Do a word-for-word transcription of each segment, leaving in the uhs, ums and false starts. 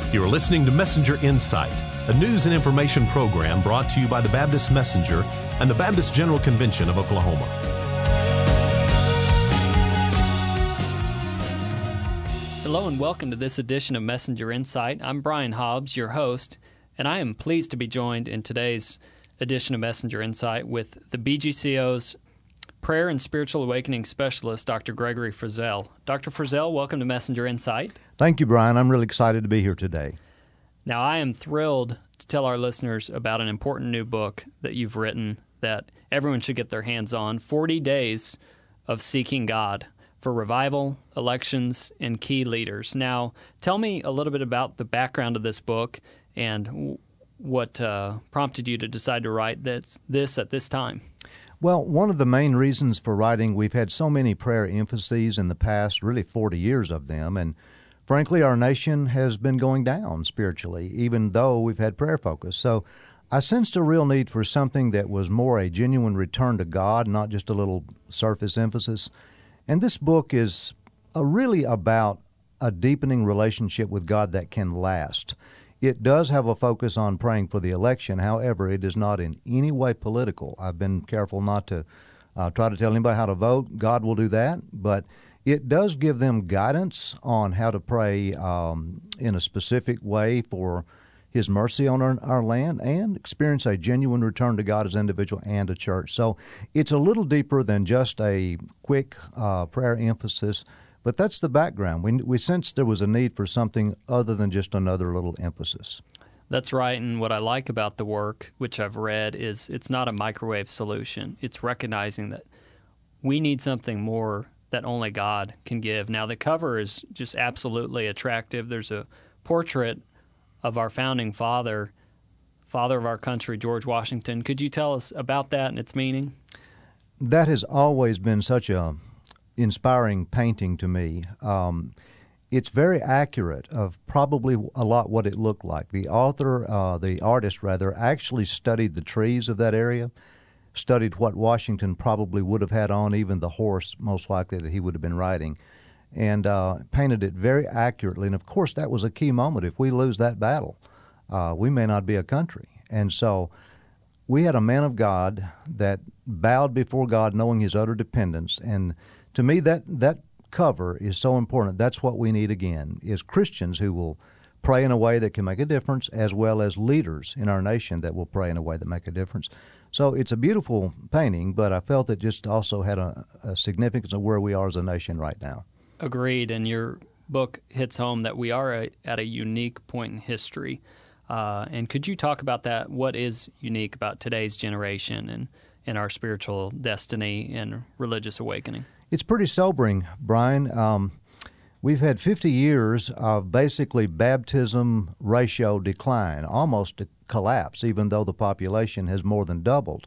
You are listening to Messenger Insight, a news and information program brought to you by the Baptist Messenger and the Baptist General Convention of Oklahoma. Hello and welcome to this edition of Messenger Insight. I'm Brian Hobbs, your host, and I am pleased to be joined in today's edition of Messenger Insight with the B G C O's Prayer and Spiritual Awakening Specialist, Doctor Gregory Frizzell. Doctor Frizzell, welcome to Messenger Insight. Thank you, Brian. I'm really excited to be here today. Now, I am thrilled to tell our listeners about an important new book that you've written that everyone should get their hands on, forty days of Seeking God for Revival, Elections, and Key Leaders. Now, tell me a little bit about the background of this book and what uh, prompted you to decide to write this, this at this time. Well, one of the main reasons for writing, we've had so many prayer emphases in the past, really forty years of them, and frankly, our nation has been going down spiritually, even though we've had prayer focus. So I sensed a real need for something that was more a genuine return to God, not just a little surface emphasis. And this book is uh, really about a deepening relationship with God that can last. It does have a focus on praying for the election. However, it is not in any way political. I've been careful not to uh, try to tell anybody how to vote. God will do that. But it does give them guidance on how to pray um, in a specific way for His mercy on our, our land and experience a genuine return to God as an individual and a church. So it's a little deeper than just a quick uh, prayer emphasis. But that's the background. We we sensed there was a need for something other than just another little emphasis. That's right, and what I like about the work, which I've read, is it's not a microwave solution. It's recognizing that we need something more that only God can give. Now, the cover is just absolutely attractive. There's a portrait of our founding father, father of our country, George Washington. Could you tell us about that and its meaning? That has always been such a inspiring painting to me. Um, it's very accurate of probably a lot what it looked like. The author, uh, the artist rather, actually studied the trees of that area, studied what Washington probably would have had on, even the horse most likely that he would have been riding, and uh, painted it very accurately. And of course, that was a key moment. If we lose that battle, uh, we may not be a country. And so we had a man of God that bowed before God, knowing his utter dependence. And to me, that, that cover is so important. That's what we need again, is Christians who will pray in a way that can make a difference, as well as leaders in our nation that will pray in a way that make a difference. So it's a beautiful painting, but I felt it just also had a, a significance of where we are as a nation right now. Agreed, and your book hits home that we are a, at a unique point in history. Uh, and could you talk about that? What is unique about today's generation and, and our spiritual destiny and religious awakening? It's pretty sobering, Brian. Um, we've had fifty years of basically baptism ratio decline, almost a collapse, even though the population has more than doubled.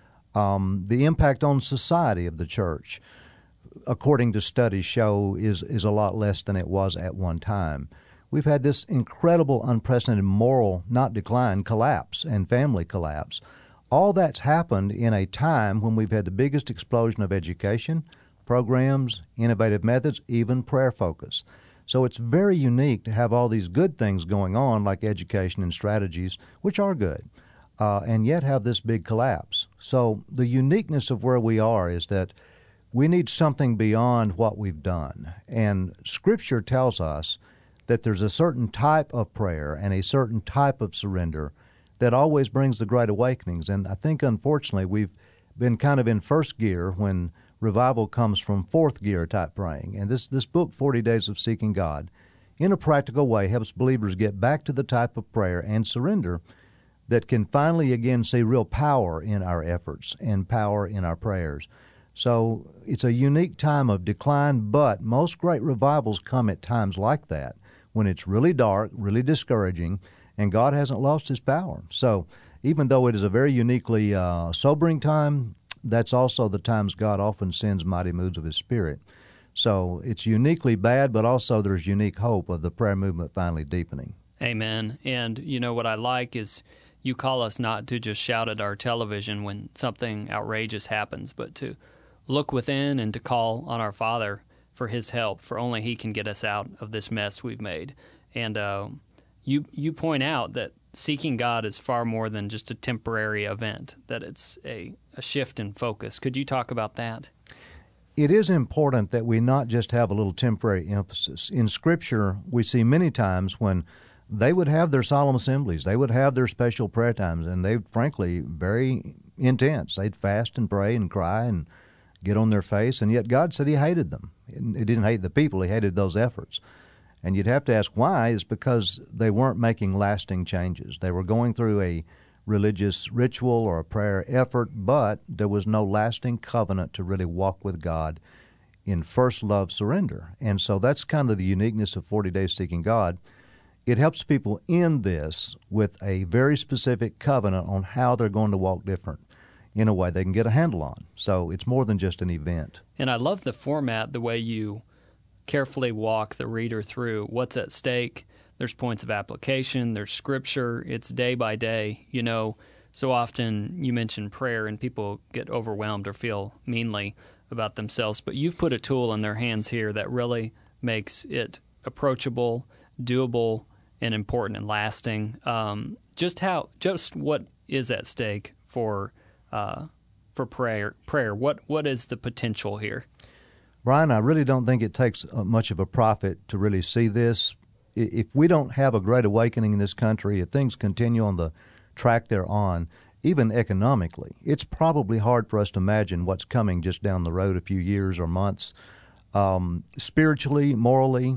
Um, the impact on society of the church, according to studies, show is, is a lot less than it was at one time. We've had this incredible, unprecedented moral, not decline, collapse and family collapse. All that's happened in a time when we've had the biggest explosion of education, programs, innovative methods, even prayer focus. So it's very unique to have all these good things going on, like education and strategies, which are good, uh, and yet have this big collapse. So the uniqueness of where we are is that we need something beyond what we've done. And Scripture tells us that there's a certain type of prayer and a certain type of surrender that always brings the great awakenings. And I think, unfortunately, we've been kind of in first gear when revival comes from fourth gear type praying. And this, this book, forty days of Seeking God, in a practical way helps believers get back to the type of prayer and surrender that can finally again see real power in our efforts and power in our prayers. So it's a unique time of decline, but most great revivals come at times like that, when it's really dark, really discouraging, and God hasn't lost His power. So even though it is a very uniquely uh, sobering time, that's also the times God often sends mighty moods of His Spirit. So it's uniquely bad, but also there's unique hope of the prayer movement finally deepening. Amen. And, you know, what I like is you call us not to just shout at our television when something outrageous happens, but to look within and to call on our Father for His help, for only He can get us out of this mess we've made. And, uh, you you point out that seeking God is far more than just a temporary event, that it's a, a shift in focus. Could you talk about that? It is important that we not just have a little temporary emphasis. In Scripture, we see many times when they would have their solemn assemblies, they would have their special prayer times, and they, frankly, very intense. They'd fast and pray and cry and get on their face, and yet God said He hated them. He didn't hate the people, He hated those efforts. And you'd have to ask why. Is because they weren't making lasting changes. They were going through a religious ritual or a prayer effort, but there was no lasting covenant to really walk with God in first love surrender. And so that's kind of the uniqueness of forty Days Seeking God. It helps people end this with a very specific covenant on how they're going to walk different in a way they can get a handle on. So it's more than just an event. And I love the format, the way you carefully walk the reader through what's at stake. There's points of application, there's scripture, it's day by day. You know, so often you mention prayer and people get overwhelmed or feel meanly about themselves, but you've put a tool in their hands here that really makes it approachable, doable, and important and lasting. Um, just how, just what is at stake for uh, for prayer? Prayer. What what is the potential here? Brian, I really don't think it takes much of a prophet to really see this. If we don't have a great awakening in this country, if things continue on the track they're on, even economically, it's probably hard for us to imagine what's coming just down the road a few years or months. Um, spiritually, morally,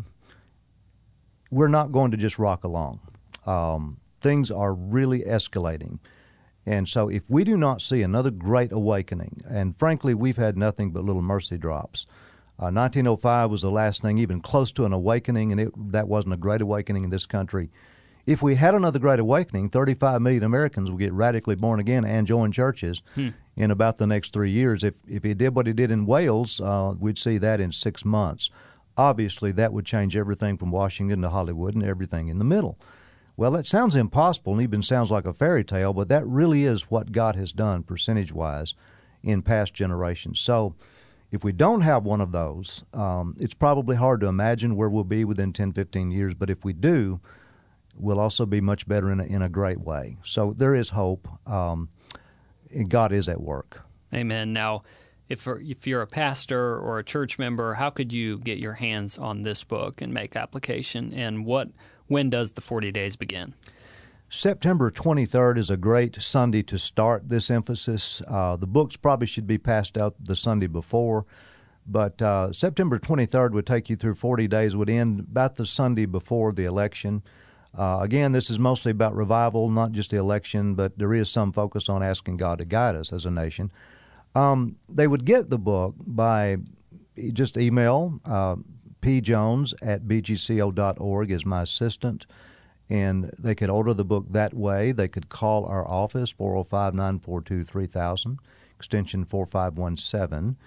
we're not going to just rock along. Um, things are really escalating. And so if we do not see another great awakening, and frankly, we've had nothing but little mercy drops. Uh, nineteen oh five was the last thing even close to an awakening, and it, that wasn't a great awakening in this country. If we had another great awakening, thirty-five million Americans would get radically born again and join churches hmm. in about the next three years. If if he did what he did in Wales, uh, we'd see that in six months. Obviously, that would change everything from Washington to Hollywood and everything in the middle. Well, that sounds impossible and even sounds like a fairy tale, but that really is what God has done percentage-wise in past generations. So if we don't have one of those, um, it's probably hard to imagine where we'll be within ten, fifteen years, but if we do, we'll also be much better in a, in a great way. So there is hope, um, and God is at work. Amen. Now, if if you're a pastor or a church member, how could you get your hands on this book and make application, and what when does the forty days begin? September twenty-third is a great Sunday to start this emphasis. Uh, the books probably should be passed out the Sunday before, but uh, September twenty-third would take you through forty days, would end about the Sunday before the election. Uh, again, this is mostly about revival, not just the election, but there is some focus on asking God to guide us as a nation. Um, they would get the book by just email. Uh, P. Jones at b g c o dot org is my assistant. And they could order the book that way. They could call our office, four oh five, nine four two, three thousand, extension four five one seven.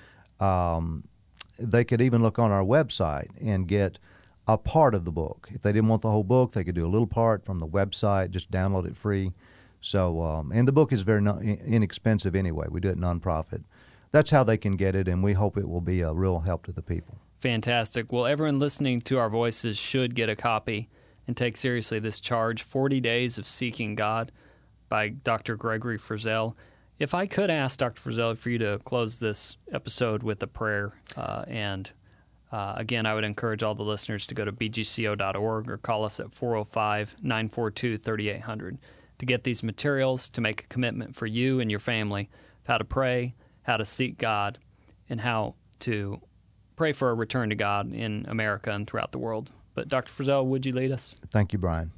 Um, they could even look on our website and get a part of the book. If they didn't want the whole book, they could do a little part from the website, just download it free. So, um, and the book is very non- inexpensive anyway. We do it nonprofit. That's how they can get it, and we hope it will be a real help to the people. Fantastic. Well, everyone listening to our voices should get a copy and take seriously this charge, forty Days of Seeking God by Doctor Gregory Frizzell. If I could ask Doctor Frizzell for you to close this episode with a prayer, uh, and uh, again, I would encourage all the listeners to go to b g c o dot org or call us at four oh five, nine four two, three eight hundred to get these materials, to make a commitment for you and your family of how to pray, how to seek God, and how to pray for a return to God in America and throughout the world. But Doctor Frizzell, would you lead us? Thank you, Brian.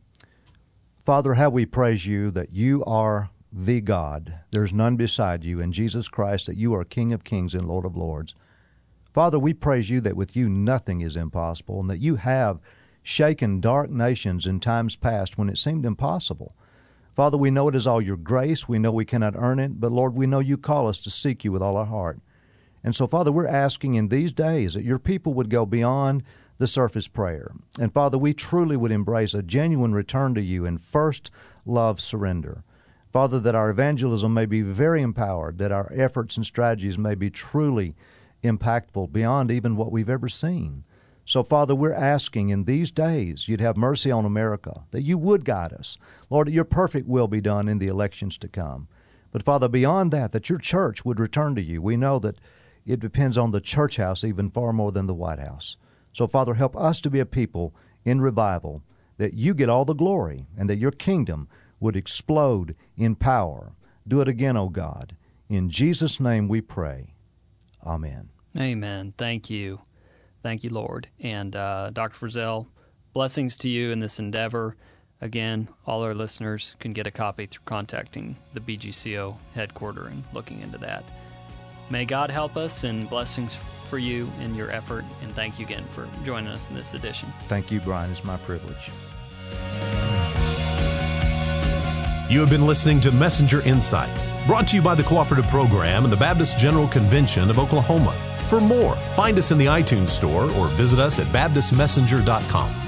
Father, how we praise you that you are the God. There's none beside you, in Jesus Christ, that you are King of kings and Lord of lords. Father, we praise you that with you nothing is impossible, and that you have shaken dark nations in times past when it seemed impossible. Father, we know it is all your grace. We know we cannot earn it, but Lord, we know you call us to seek you with all our heart. And so, Father, we're asking in these days that your people would go beyond the surface prayer. And Father, we truly would embrace a genuine return to you in first love surrender. Father, that our evangelism may be very empowered, that our efforts and strategies may be truly impactful beyond even what we've ever seen. So, Father, we're asking in these days you'd have mercy on America, that you would guide us. Lord, that your perfect will be done in the elections to come. But, Father, beyond that, that your church would return to you. We know that it depends on the church house even far more than the White House. So, Father, help us to be a people in revival, that you get all the glory and that your kingdom would explode in power. Do it again, O God. In Jesus' name we pray. Amen. Amen. Thank you. Thank you, Lord. And uh, Doctor Frizzell, blessings to you in this endeavor. Again, all our listeners can get a copy through contacting the B G C O headquarters and looking into that. May God help us, and blessings for you in your effort. And thank you again for joining us in this edition. Thank you, Brian. It's my privilege. You have been listening to Messenger Insight, brought to you by the Cooperative Program and the Baptist General Convention of Oklahoma. For more, find us in the iTunes Store or visit us at baptist messenger dot com.